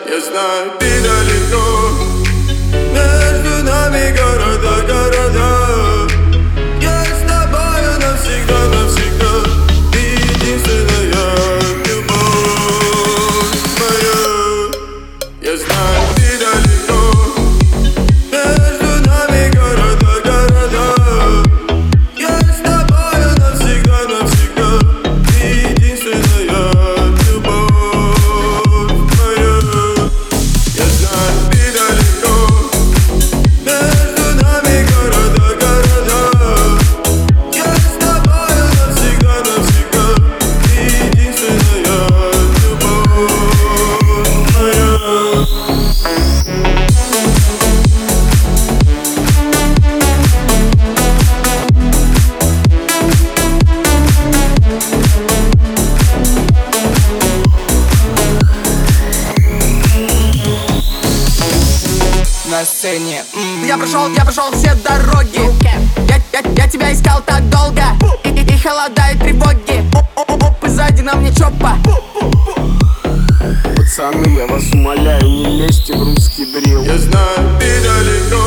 Я знаю, ты далеко, между нами города. Я с тобою навсегда, навсегда. Ты единственная любовь моя. Я знаю, ты далеко, между нами города. Я с тобою навсегда, навсегда. Ты единственная любовь моя. Я знаю, ты далеко, между нами города. Я с тобою навсегда, навсегда. Ты единственная любовь моя. На сцене Я прошел все дороги. Я тебя искал так долго. И холодают тревоги. Оп, и сзади на мне чопа. Пацаны, я вас умоляю, не лезьте в русский дрил. Я знаю, ты далеко,